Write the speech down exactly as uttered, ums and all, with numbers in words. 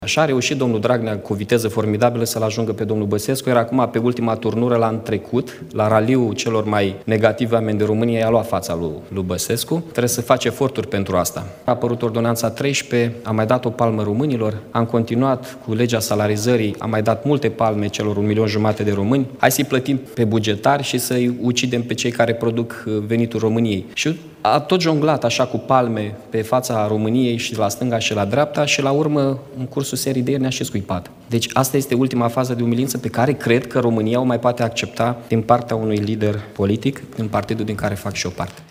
Așa a reușit domnul Dragnea cu viteză formidabilă să-l ajungă pe domnul Băsescu, iar acum pe ultima turnură l-a trecut, la raliul celor mai negative oameni de România, i-a luat fața lui, lui Băsescu. Trebuie să face eforturi pentru asta. A apărut ordonanța treisprezece, a mai dat o palmă românilor, am continuat cu legea salarizării, am mai dat multe palme celor un milion jumate de români. Hai să-i plătim pe bugetari și să-i ucidem pe cei care produc venitul României. Și a tot jonglat așa cu palme pe fața României și la stânga și la dreapta și la urmă, în cursul serii de ieri, ne-a și scuipat. Deci asta este ultima fază de umilință pe care cred că România o mai poate accepta din partea unui lider politic, din partidul din care fac și o parte.